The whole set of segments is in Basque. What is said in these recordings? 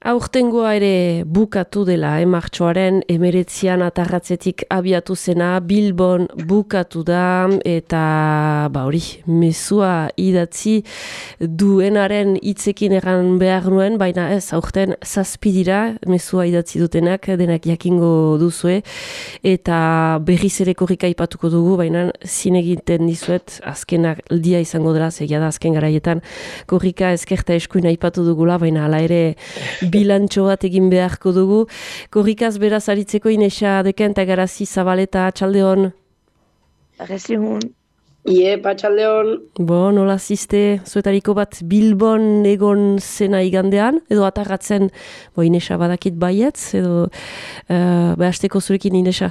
Aurtengoa ere bukatu dela, martxoaren 19 atarratzetik abiatu zena, Bilbon bukatu da, eta hori, mezua idatzi duenaren hitzekin egan behar nuen, baina ez, aurten 7 dira, mezua idatzi dutenak, denak jakingo duzue, eta berriz ere korrika aipatuko dugu, baina zinegiten dizuet, azken aldia izango dela, zegia da azken garaietan, korrika ezkerta eskuin aipatu dugula, baina hala ere bilantxo bat egin beharko dugu. Korrikaz beraz aritzeko Inesa deken eta Garazi Zabaleta, txaldeon. Arrezihun. Txaldeon. Nola ziste, zuetariko bat Bilbon egon zena igandean, edo atarratzen, Inesa badakit baietz, edo behasteko zurekin Inesa?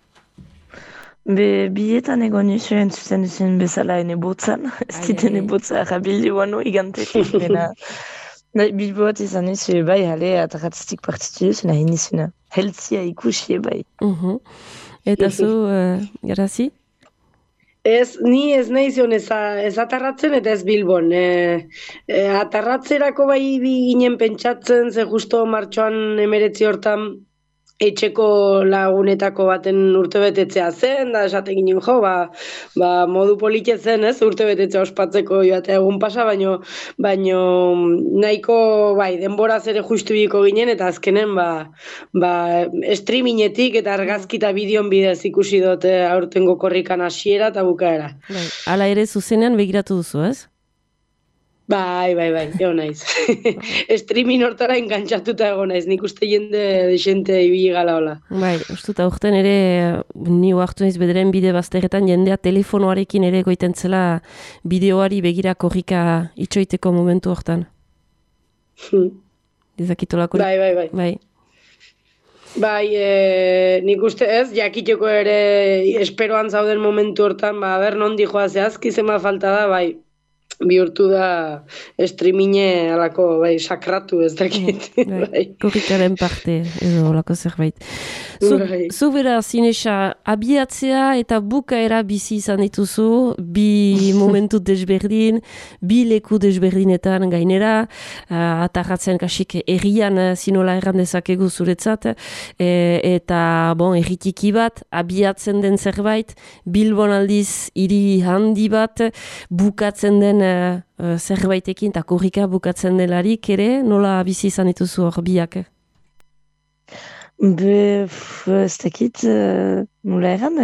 Bietan egon nizuen zuzen bezala ene botzan, ez diten botza jabildi guano igantetik, bena Bilbo bat izan nizu bai, atarratzetik partitu duz, nahi nizuna heltzia ikusi bai. Eta zu, Garazi? Ni ez nahi zion ez atarratzen eta ez Bilbon. Atarratzerako bai ginen pentsatzen, ze justo martxoan 19 hortan etxeko lagunetako baten urtebetetzea zen, da esaten ginen modu polite zen, ez, urtebetetzea ospatzeko joatea egun pasa, baino nahiko, denboraz ere justu biko ginen, eta azkenen, streamingetik eta argazki eta bideon bidez ikusi dut aurtengo korrikan hasiera eta bukaera. Hala ere zuzenean begiratu duzu, ez? Bai, egon naiz. Streaming hortara engantzatuta egon naiz, nik uste jende desente ibili gala hola. Ustuta urten ere, ni oartu naiz bederen bide bazterretan, jendea telefonoarekin ere goiten zela bideoari begira korrika itxoiteko momentu hortan. Dezakitolako. Bai. Nik uste ez, jakiteko ere esperoan zauden momentu hortan, nondi joa zehazki zema falta da, bihurtu da streamine alako, sakratu ez dakit. Korrikaren parte, edo olako zerbait. Zu beraz, Inesa, abiatzea eta bukaera bizi izan dituzu, bi momentu desberdin, bi leku desberdinetan gainera, atarratzen kasik errian zinola erran dezakegu zuretzat, eta erritiki bat, abiatzen den zerbait, Bilbon aldiz hiri handi bat, bukatzen den zerbaitekin eta korrika bukatzen delarik ere, nola bizi izan dituzu hor biak? Ez dakit, nola erran,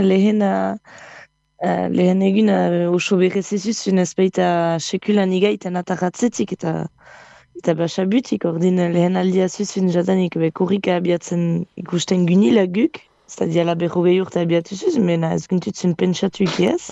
lehen egin oso berrezizuzun ez baita sekulan igaiten atarratzetik eta basabutik, ordin lehen aldia zuzun jadanik korrika abiatzen ikusten gunila guk, ez da diala berrogei urte abiatu zuz, mena ez guntutzen pentsatu ikiaz.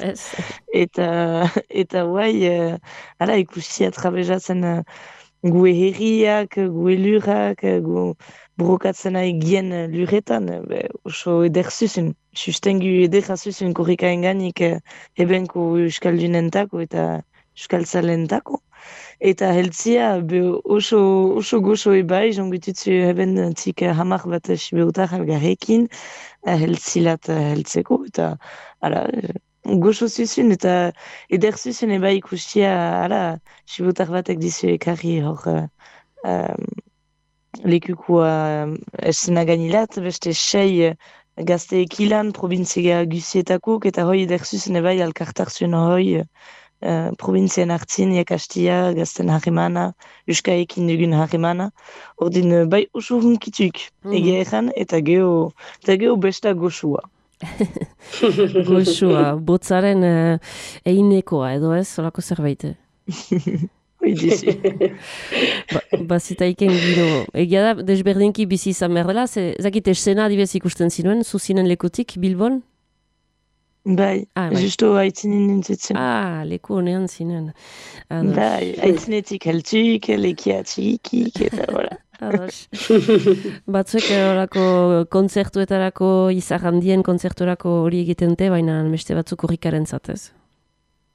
Eta ala ikusi atrabezatzen gue herriak, gue lurak, gu brokatzen egien luretan, oso eder zuzun. Sustengu edera zuzun korrika enganik ebenko euskaldunentako eta euskaltzalentako. Eta heltzia oso gozo ebai, jongututzu eben zik hamar bat sibeutar algarrekin, heltzilat heltzeko, eta gozo zuzun, eta eder zuzun ebai ikustia, sibeutar batek dizu ekarri hor lekukua esena ganilat, beste 6 gazteek ilan, provintzia guzietakuk, eta hoi eder zuzun ebai alkartarzun hoi, provintzien hartzin, Kastia, gazten harremana, euskaekin dugun harremana, ordin oso hunkituk egia ezan, eta geho besta goxua. Goxua, botzaren einekoa edo ez, solako zerbait? Hoi dizu. Bazitaiken giro, egia da, desberdinki bizi izan behar dela, zakit esena adibez ikusten zinuen, zuzinen lekutik, Bilbon? Bai, justo haitzinen nintzitzen. Leku honean zinen. Haitzinetik heltzuk, lekia txikik, eta hola. Batzuek horako kontzertuetarako, izar handien kontzertuerako hori egiten te, baina beste batzuk korrikaren zatez.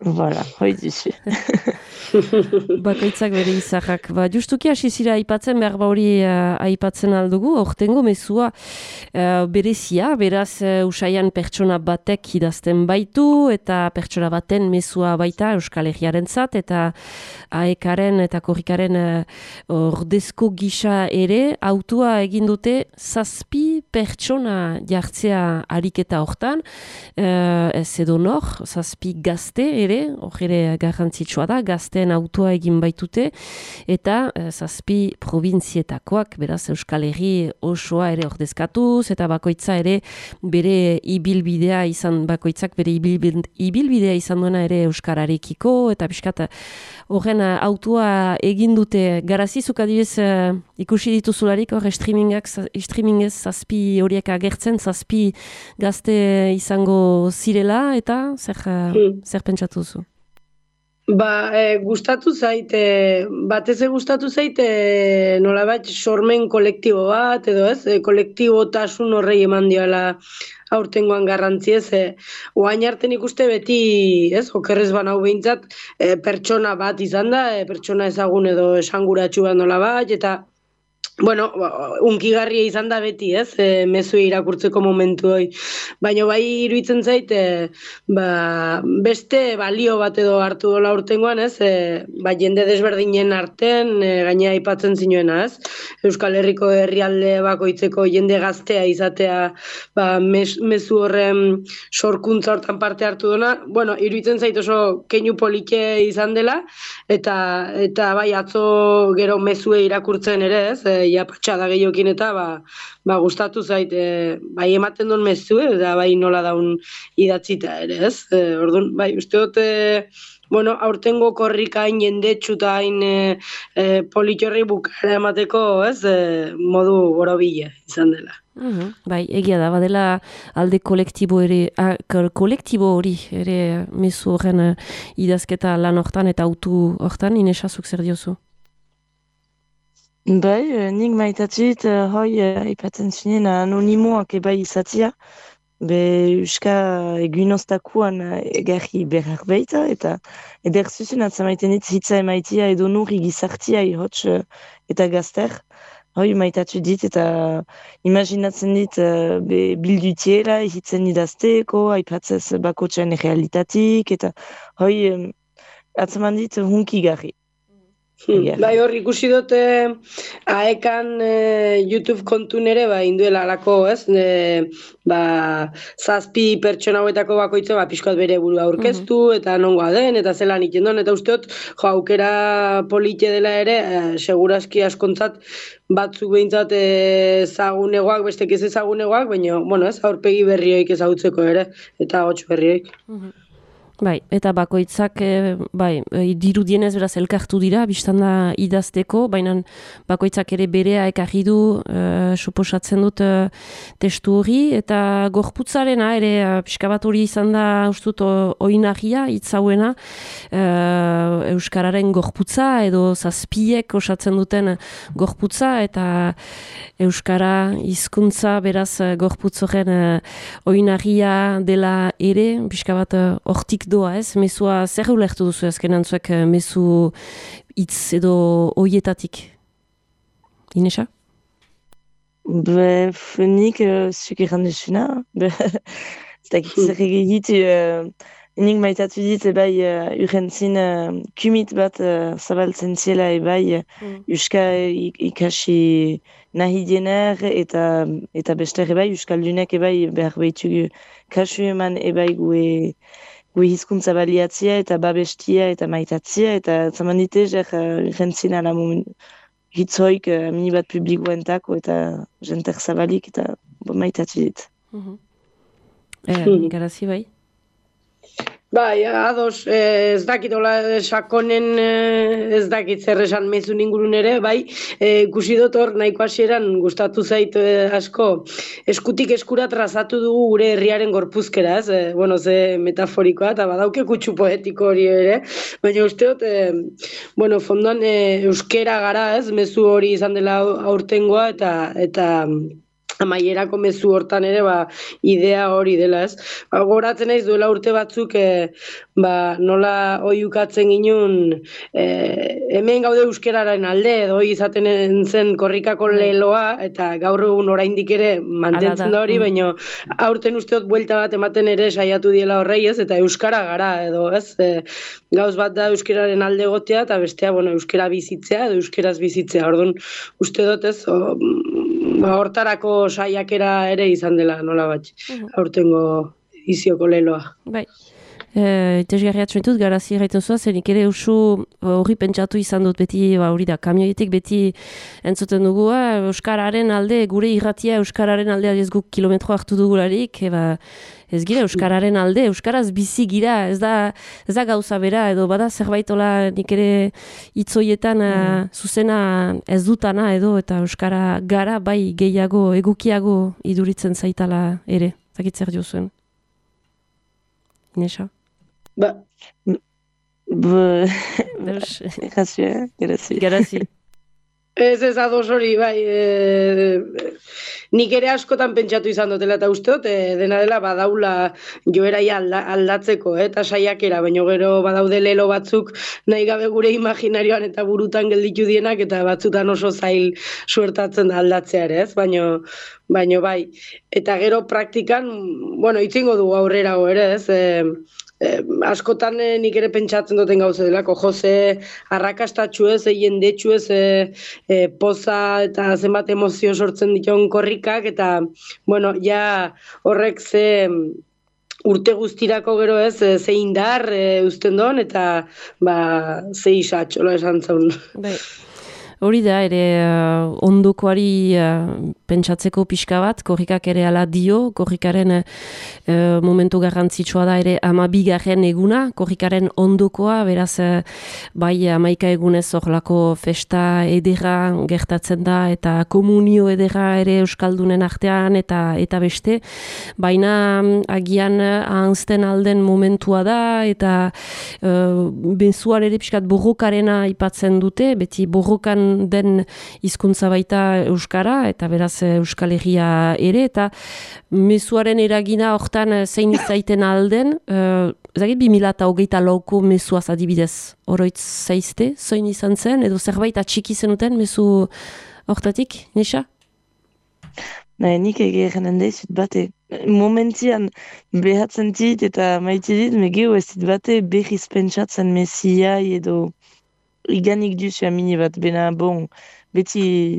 Voilà, hoi duzu. Bakoitzak bere izahak. Justuki hasi zira aipatzen, behar hori aipatzen aldugu, ortengo mezua berezia, beraz usaian pertsona batek idazten baitu, eta pertsona baten mezua baita Euskal Herriarentzat, eta aekaren eta korrikaren ordezko gisa ere, autua egin dute 7 pertsona jartzea ariketa hortan, ez edo nor, 7 gazte ere, hor ere garrantzitsua da, gazteen autoa egin baitute, eta 7 probintzietakoak, beraz Euskal Herri osoa ere ordezkatuz, eta bakoitza ere bere ibilbidea izan, bakoitzak bere ibilbidea izan duena ere euskararekiko, eta pixkat horren autua egin dute. Garazizuk adibidez ikusi dituzularik hor streamingez 7 horiek agertzen, 7 gazte izango zirela, eta zer pentsatu duzu? Gustatu zaite, batez gustatu zaite nolabait sormen kolektibo bat, edo ez, kolektibotasun horrei eman diola aurtengoan garrantzi ez, oain arte nik uste beti, ez, okerrez banau behintzat, pertsona bat izan da, pertsona ezagun edo esanguratsu bat nolabait, eta bueno, unkigarria izan da beti, ez, mezu irakurtzeko momentu hoi. Baina bai iruditzen zait, beste balio bat edo hartu dola urtengoan, ez, jende desberdinen artean, gainea aipatzen zinuena, ez, Euskal Herriko herrialde bakoitzeko jende gaztea izatea, mezu horren sorkuntza hortan parte hartu dona, bueno, iruditzen zait oso keinu polike izan dela, eta bai atzo gero mezue irakurtzen ere, ez, ja patxada gehiokin eta gustatu zait, bai ematen duen mezue, eta bai nola daun idatzita ere, ez? Orduan, bai, uste dut, bueno, aurtengo korrikain jendetsu eta hain politxorri bukara emateko, ez, modu borobile izan dela. Bai, egia da, badela alde kolektibo hori ere mezu horren idazketa lan hortan eta autu hortan, Inesazuk zer diozu? Bai, nik maitatzit, hoi, aipatzen zinen anonimoak ebai izatzia, Euska egunoztakuan egarri berrak baita, eta eder zuzun atzamaiten hitza emaitia edo nurri gizartia ihotz eta gazter. Hoi, maitatzu dit eta imaginatzen dit bildutiela hitzen idazteko, aipatzez bakotxean realitatik, eta hoi, atzaman dit hunkigarri. Bai, hor ikusi dute aekan YouTube kontun ere induela alako, ez? 7 pertsona hauetako bakoitza pixkoat bere burua aurkeztu eta nongoa den, eta zelan ikendon, eta usteot aukera polite dela ere, seguraski askontzat batzuk behintzat ezagunegoak, bestek ez ezagunegoak, baina, bueno, ez, aurpegi berrioik ezagutzeko ere, eta hots berrioik. Bai, eta bakoitzak, dirudienez beraz elkartu dira, biztanda idazteko, baina bakoitzak ere berea ekarri du, suposatzen dut testu hori, eta gorputzarena ere pixka bat hori izan da, ustut, oinagia, hitzauena, Euskararen gorputza, edo 7 osatzen duten gorputza, eta Euskara hizkuntza beraz gorputz horren oinagia dela ere, pixka bat hortik doa, ez? Mezua zer ulertu duzu azkenan zuek mezu hitz edo oietatik? Inesa? Nik zuk erran duzuna. Ez dakit zer egitu. Nik maitatu dit urrentzin kumit bat zabaltzen ziela Euska ikasi nahi diener eta bester Euskaldunek behar behitugu kasu eman gue hizkuntza baliatzia eta babestia eta maitatzia, eta zaman dite urrentzin ala hitzoik minibat publikoentako eta jenter zabalik eta maitatu dit. Garazi bai? Bai, ados, ez dakit sakonen, ez dakit zer esan mezun ingurun ere, bai, ikusi dut hor nahiko hasieran gustatu zait asko, eskutik eskura trazatu dugu gure herriaren gorpuzkera, ez? Bueno, ze metaforikoa, eta badauke kutsu poetiko hori ere, baina uste dut, bueno, fondoan euskera gara, ez? Mezu hori izan dela aurtengoa, eta amaierako mezu hortan ere idea hori dela, ez? Goratzen naiz duela urte batzuk nola oihukatzen ginun hemen gaude euskararen alde edo izaten zen korrikako leloa eta gaur egun oraindik ere mantentzen da hori, baina aurten usteot buelta bat ematen ere saiatu diela horrei, ez? Eta euskara gara edo, ez? Gauz bat da euskararen alde egotea eta bestea, euskara bizitzea edo euskaraz bizitzea. Orduan uste dut, ez? Hortarako saiakera ere izan dela, nola bat, aurtengo izioko leloa. Bai. Itezgarriatzen ditut, garazi erraiten zua, zenik ere usu horri pentsatu izan dut beti, hori da, kamioietik beti entzuten dugu, euskararen alde, gure irratia euskararen aldea ez guk kilometro hartu dugularik, ez gira euskararen alde, euskaraz bizi gira, ez da gauza bera, edo bada zerbaitola nik ere hitzoietan zuzena ez dutana edo, eta euskara gara bai gehiago, egukiago iduritzen zaitala ere, zakit zer diozuen. Inesa? Garazi. Ez ados hori, bai. Nik ere askotan pentsatu izan dutela eta usteot, dena dela badaula joeraia aldatzeko, eta saiakera, baina gero badaude lelo batzuk nahi gabe gure imaginarioan eta burutan gelditu dienak, eta batzutan oso zail suertatzen da aldatzea ere, ez? Baina bai. Eta gero praktikan, itzingo dugu aurrerago ere, ez? Askotan nik ere pentsatzen duten gauza delako, Jose arrakastatxu ez, jendetxu ez, poza eta zenbat emozio sortzen dituen korrikak, eta, ja horrek ze urte guztirako gero ez, ze indar uzten don, eta, ze isatxola esan zaun. Bai. Hori da, ere ondokoari pentsatzeko pixka bat, korrikak ere ala dio, korrikaren momentu garrantzitsua da ere 12. eguna, korrikaren ondokoa, beraz bai 11 egunez horlako festa edera gertatzen da, eta komunio edera ere euskaldunen artean, eta beste, baina agian ahanzten alden momentua da, eta benzuan ere pixkat borrokarena aipatzen dute, beti borrokan den hizkuntza baita euskara, eta beraz Euskal Herria ere, eta mezuaren eragina hortan zein izaiten alden, ezagit 2024ko mezuaz adibidez, oroitz zaizte, zoin izan zen, edo zerbait atxiki zenuten mezu hortatik, Nesa? Nik egeren deizut bate. Momentian behatzen dit eta maite dit, megeo ez dit bate behiz pentsatzen mesiai edo iganik duzu amini bat, bena beti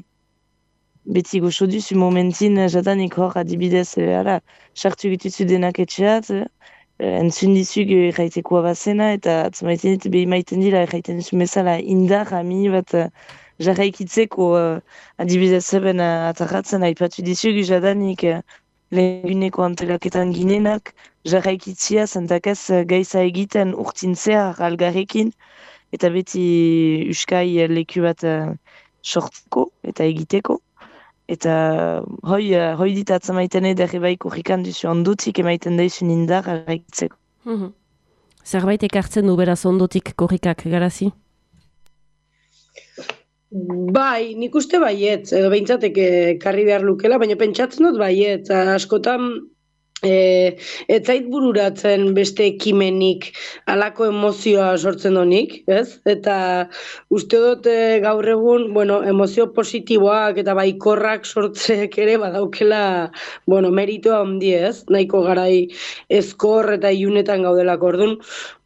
goxo duzu momentin jadanik hor adibidez, sartu gituzu denak etxeat, entzun dizug erraitekoa bazena, eta atzamaiten dit behi maiten dira erraiten duzu mesala indar amini bat jarraikitzeko adibidez zeben atarratzen aipatu dizug jadanik lehenguneko antelaketan ginenak jarraikitzia zentakez gaiza egiten urtintzea algarrekin, eta beti uskai leku bat sortzeko eta egiteko. Eta hoi dit atzamaiten edere bai korrikan duzu ondotik emaiten daizun indar arraitzeko. Zerbait ekartzen du beraz ondotik korrikak, Garazi? Bai, nik uste baiet, edo behintzateke karri behar lukela, baina pentsatzen dut baiet, askotan ez zait bururatzen beste ekimenik alako emozioa sortzen donik, ez? Eta uste dut gaur egun, emozio positiboak eta baikorrak sortzek ere badaukela, meritoa handi, ez? Nahiko garai ezkor eta ilunetan gaudelako, orduan.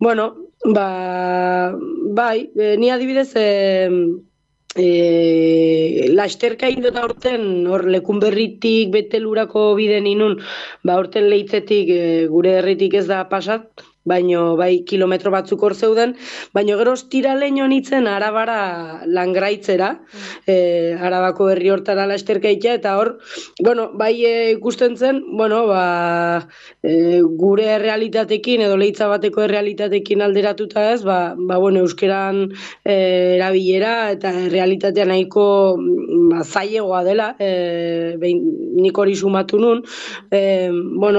Bai, ni adibidez lasterka indot aurten hor Lekunberritik Betelurako biden inun, aurten Leitzetik gure herritik ez da pasat, baino bai kilometro batzuk hor zeuden, baino gero ostiraleño nitzen Arabara langraitzera, Arabako herri hortara lasterka itea, eta hor, bai ikusten zen, gure errealitatekin edo Leitza bateko errealitatekin alderatuta ez, euskeran erabilera eta errealitatea nahiko zailegoa dela, nik hori sumatu nun,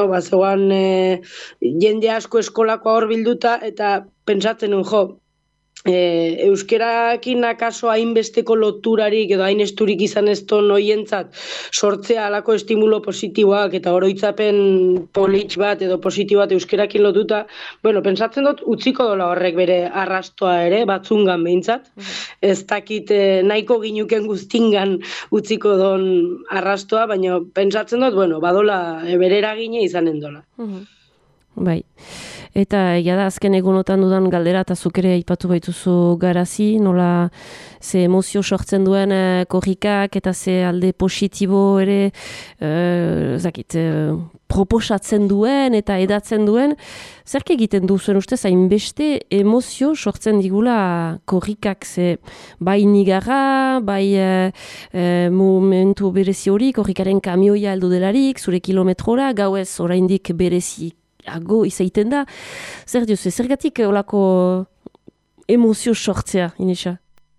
zegoan jende asko eskolako hor bilduta, eta pentsatzen nun, Euskerakin akaso hainbesteko loturarik edo hain esturik izan ez ton hoientzat sortzea alako estimulo positiboak eta oroitzapen politx bat edo positibo bat euskerakin lotuta, bueno, pentsatzen dut utziko dola horrek bere arrastoa ere, batzungan behintzat, ez dakit nahiko ginuken guztingan utziko don arrastoa, baina pentsatzen dut, bueno, badola bere eragine izanen dola. Bai. Eta egia da azken egunotan dudan galdera eta zuk ere aipatu baituzu Garazi, nola ze emozio sortzen duen korrikak eta ze alde positibo ere proposatzen duen eta edatzen duen. Zerk egiten du zuen ustez hainbeste emozio sortzen digula korrikak, ze bai nigarra, bai momentu berezi hori, korrikaren kamioia heldu delarik, zure kilometrora, gauez oraindik berezi ago izaiten da. Zer diozu, zergatik olako emozio sortzea, Inesa?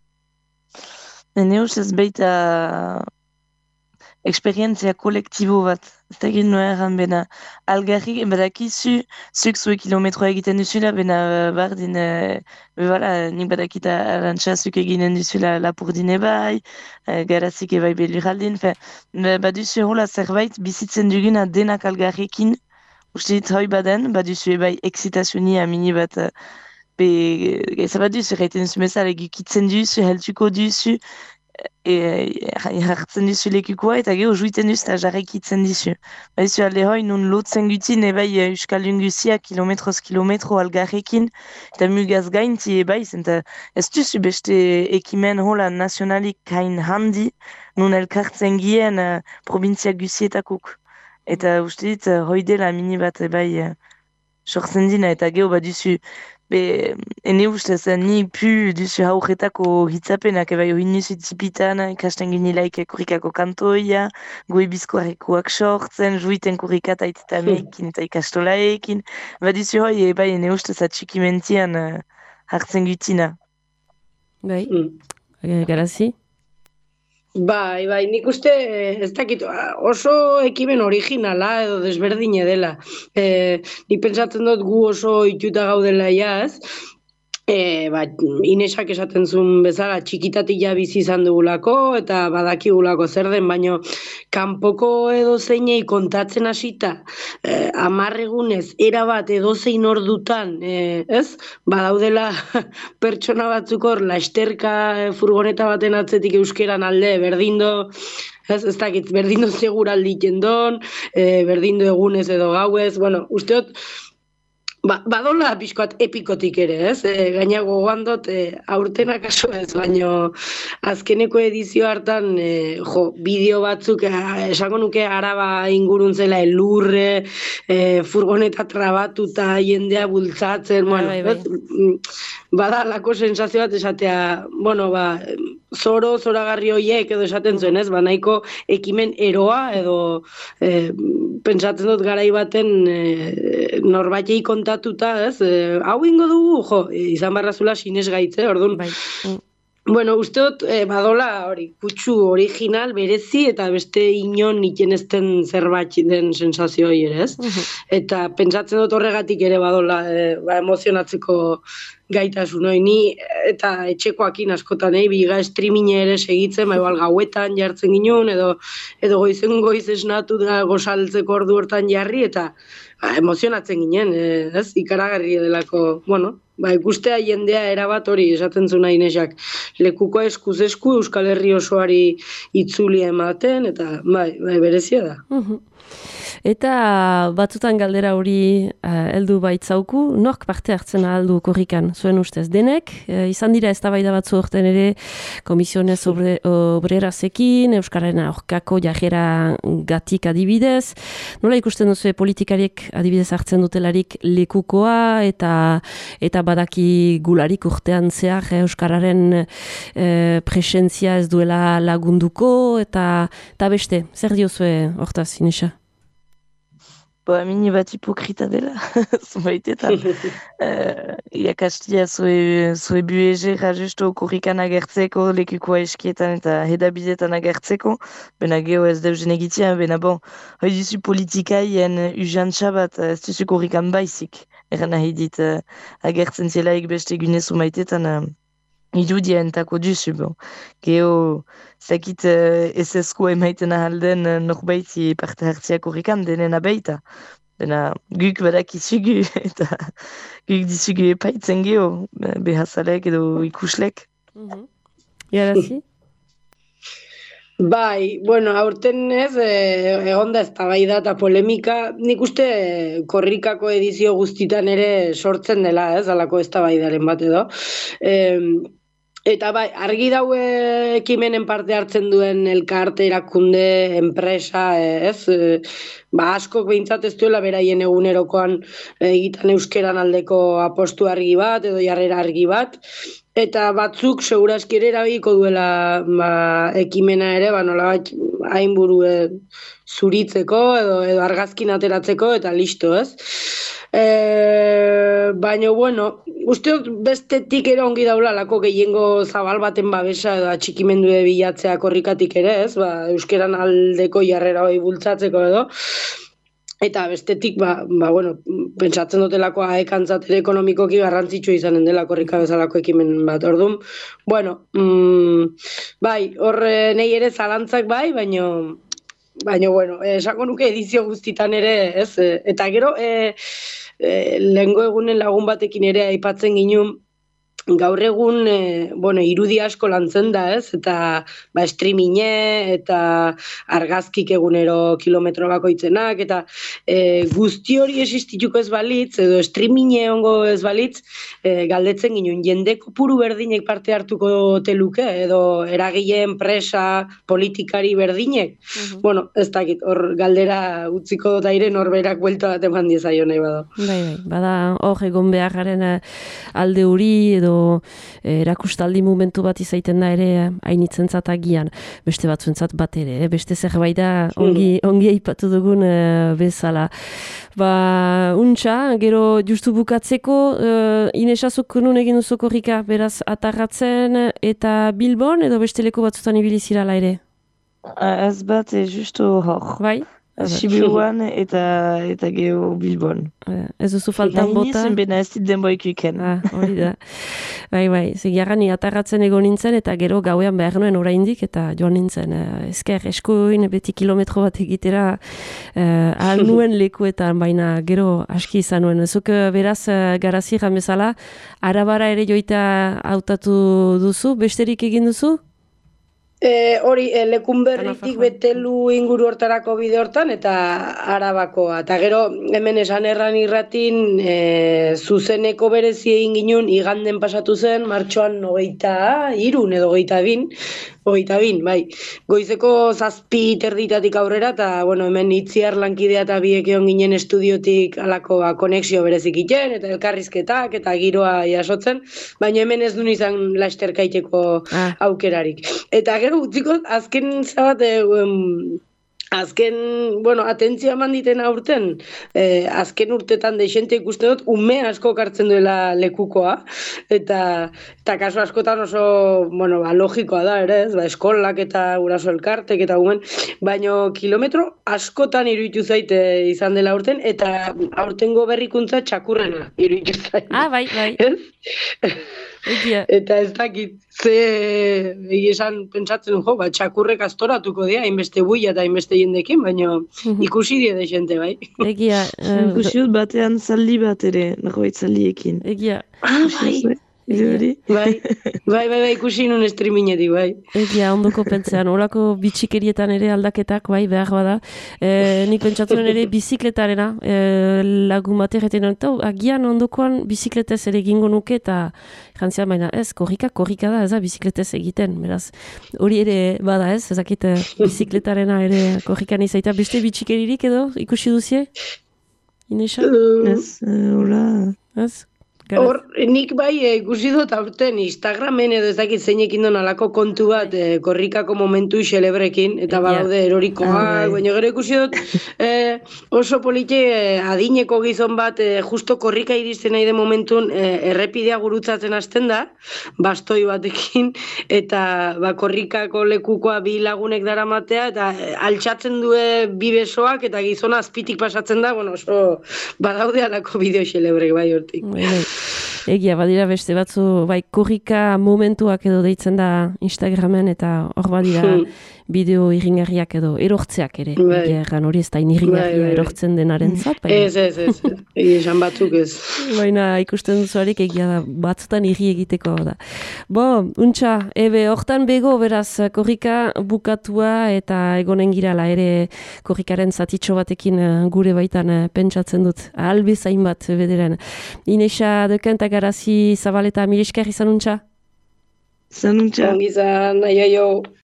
Nene ustez baita eksperientzia kolektibo bat. Ez da egin noa erran bena. Algarrik, badakizu, zuk zue kilometroa egiten duzula, bena bardin, nik badakita arantxa zuk eginen duzula lapurdine bai, Garazik ebai beluraldin, baduzu hola zerbait bizitzen duguna denak algarrekin. Uste dit hoi baden, baduzu ebai excitazionia mini bat, zabaduzu erraiten duzu bezala egikitzen duzu, heltuko duzu, hartzen duzu lekukoa eta geho juiten duzu eta jarrekitzen duzu. Badizu alde hoi nun lotzen gutin ebai euskaldun guzia kilometroz kilometro algarrekin eta mugaz gainti ebai, zenta ez duzu beste ekimen hola nazionalik hain handi nun elkartzen gien provintzia guzietakuk. Eta uste dit, hoi dela mini bat bai sortzen dina eta geho baduzu, ene ustez, ni pu duzu haurretako hitzapenak ebai hoi nuzu tipitan, ikasten ginilaik kurikako kantoia, goe bizkoarekoak sortzen, juiten kurikata ititameekin eta ikastolaekin, baduzu hoi ebai ene ustez atxikimentian hartzen gutina. Bai, Garazi? Bai, nik uste, ez dakit, oso ekimen originala edo desberdine dela. Nik pentsatzen dut gu oso ituta gaudela jaz, Inesak esaten zuen bezala txikitatik ja bizi izan dugulako eta badakigulako zer den, baino kanpoko edo zeinei kontatzen hasita 10 egunez erabat edo zein ordutan, ez? Badaudela pertsona batzuk hor lasterka furgoneta baten atzetik euskeran alde berdindo, ez dakit, berdindo seguraldi jendon, berdindo egunez edo gauez, bueno, usteot badola pixkoat epikotik ere, ez? Gaina gogoan dut, aurten akaso ez, baino azkeneko edizio hartan, bideo batzuk, esango nuke Araba ingurun zela elurre, furgoneta trabatuta, jendea bultzatzen, bueno, bada lako sensazio bat esatea, bueno, zoragarri horiek edo esaten zuen, ez? Nahiko ekimen eroa edo pentsatzen dut garai baten norbaitei kontatuta, ez? Hau ingo dugu, izan barrazula sinesgaitze, orduan. Bueno, uste dut, badola hori, kutsu original, berezi, eta beste inon iken ezten zerbait den sensazio hori ere, ez? Eta pentsatzen dut horregatik ere badola emozionatzeko gaitasun hori, ni eta etxekoakin askotan, biga streaming ere segitzen, igual gauetan jartzen ginen, edo goiz esnatu da gozaltzeko ordu hortan jarri, eta emozionatzen ginen, ez? Ikaragarri delako, bueno, ikustea jendea erabat hori esaten zuen Inesak, lekuko eskuz esku Euskal Herri osoari itzulia ematen, eta berezia da. Eta batzutan galdera hori heldu baitzauku, nork parte hartzen aldu korrikan, zuen ustez? Denek, izan dira eztabaida batzu horten ere, Komisiones Obrerasekin, Euskararen aurkako jarrera gatik adibidez. Nola ikusten duzu politikariek adibidez hartzen dutelarik lekukoa eta badaki gularik urtean zehar Euskararen presentzia ez duela lagunduko eta beste, zer diozue hortaz, Inesa? Mini bat hipokrita dela, zumaitetan. Iakastia zue buegera justo korrikan agertzeko, lekukoa eskietan eta hedabidetan agertzeko, bena geho ez deuzen egitea, bena hoi duzu politikaien ujantxa bat, ez duzu korrikan baizik. Eran nahi dit agertzen zelaik beste gunez zumaitetan, irudientako duzu, bon. Geo, zakit ez ezko emaiten ahalden norbaiti parte hartziak horrekan denen abeita. Dena guk badakizugu eta guk dizugu epaitzen geho, behazalek edo ikuslek. Jarazi? Bai, bueno, aurten ez, egon da eztabaida eta polemika, nik uste korrikako edizio guztitan ere sortzen dela, ez, alako eztabaidaren bat edo. Eta bai, argi daue ekimenen parte hartzen duen elkarte, erakunde, enpresa, ez? Askok behintzat ez duela beraien egunerokoan egiten euskeran aldeko apostu argi bat edo jarrera argi bat. Eta batzuk segurazki ere erabiliko duela ekimena ere, nolabait hainburu zuritzeko edo argazkin ateratzeko eta listo, ez? Baina, bueno, uste bestetik ere ongi daula lako gehiengo zabal baten babesa edo atxikimendu bilatzea korrikatik ere, ez? Euskeran aldeko jarrera hori bultzatzeko edo. Eta bestetik, bueno, pentsatzen dutelako aekantzat ere ekonomikoki garrantzitsua izanen dela korrika bezalako ekimen bat. Orduan, bueno, bai, hor nahi ere zalantzak bai, baina, bueno, esango nuke edizio guztitan ere, ez? Eta gero, lehengo egunen lagun batekin ere aipatzen ginen, gaur egun, irudi asko lantzen da, ez? Eta streaminge eta argazkik egunero kilometro bakoitzenak, eta guzti hori existituko ez balitz, edo streaminge ongo ez balitz, galdetzen ginen, jende kopuru berdinek parte hartuko teluke, edo eragile enpresa, politikari berdinek. Bueno, ez dakit, hor galdera utziko daire norberak buelta bat eman diezaio nahi bada. Bai, bada hor egon beharraren alde hori, edo erakustaldi momentu bat izaiten da ere hainitzentzat agian, beste batzuentzat bat ere, beste zerbait da ongi aipatu dugun bezala. Untxa, gero justu bukatzeko, Inesazuk nun egin duzu korrika, beraz atarratzen eta Bilbon, edo beste leku batzutan ibilizirala ere? Ez bat, justu hor. Bai? Sibiruan eta geho Bilbon. Ez duzu faltan bota? Nahi bena ez dit denboik iken. Hori da. Bai, zegiaran atarratzen egon nintzen eta gero gauean behar nuen oraindik eta joan nintzen. Ezker eskuin beti kilometro bat egitera ahal nuen lekuetan, baina gero aski izan nuen. Ezuk beraz garaziran bezala, Arabara ere joita hautatu duzu, besterik egin duzu? Hori, Lekunberritik Betelu inguru hortarako bide hortan eta Arabakoa. Eta gero, hemen esan erran irratin, zuzeneko berezi egin ginen, iganden pasatu zen, martxoan 23 edo 22, bai. Goizeko 7 terditatik aurrera, eta, bueno, hemen Itziar lankidea eta biek egon ginen estudiotik alako konexio berezik iten, eta elkarrizketak, eta giroa jasotzen, baina hemen ez duen izan lasterkaiteko aukerarik. Eta gero, utziko, azken zabat, atentzioa eman ditena urten, azken urtetan deixente ikuste dut, ume asko kartzen duela lekukoa, eta kasu askotan oso, logikoa da, ere, ez, eskolak eta guraso elkartek eta gumen, baina kilometro askotan iruditu zaite izan dela urten, eta aurtengo berrikuntza txakurrena iruditu zaite. Bai. Eta ez dakit, esan pentsatzen txakurrek astoratuko dira, hainbeste buia eta hainbeste jendekin, baina ikusi die de jente, bai. Egia. Ikusi dut batean zaldi bat ere, nagoit zaldiekin. Egia. Bai, ikusi nun streamingetik, bai. Egia, ondoko pentsean, olako bitxikerietan ere aldaketak, bai, behar bada. Nik pentsatunen ere bizikletarena, lagun bat erreten, agian ondokoan bizikletez ere gingo nuke, eta jantzian baina ez, korrika da, ez da, bizikletez egiten, beraz. Hori ere bada ez, ezakit bizikletarena ere korrikan izaita, beste bitxikeririk edo, ikusi duzie? Inesa? Ez, hola. Ez? Hor, nik bai ikusi dut aurten Instagramen edo ez dakit zeinekin don alako kontu bat korrikako momentu xelebrekin, eta badaude erorikoak, baina gero ikusi dut oso polite adineko gizon bat justo korrika iristen nahi de momentun errepidea gurutzatzen hasten da, bastoi batekin, eta korrikako lekukoa bi lagunek daramatea, eta altxatzen due bi besoak, eta gizona azpitik pasatzen da, oso badaude alako bideo xelebrek bai hortik. Egia, badira beste batzu, bai, korrika momentuak edo deitzen da Instagramen, eta hor badira bideo irringarriak edo erortzeak ere. Egia erran hori ez da irringarria erortzen denaren zat. Ez. Esan batzuk ez. Baina ikusten duzuarik egia da, batzutan irri egiteko da. Untxa, hortan bego, beraz, korrika bukatua eta egonen girala ere korrikaren zatitxo batekin gure baitan pentsatzen dut. Albezain bat bederen. Inesa dekenta garazi Zabaleta, mirisker izan untxa? Izan untxa. Ongizan, aio.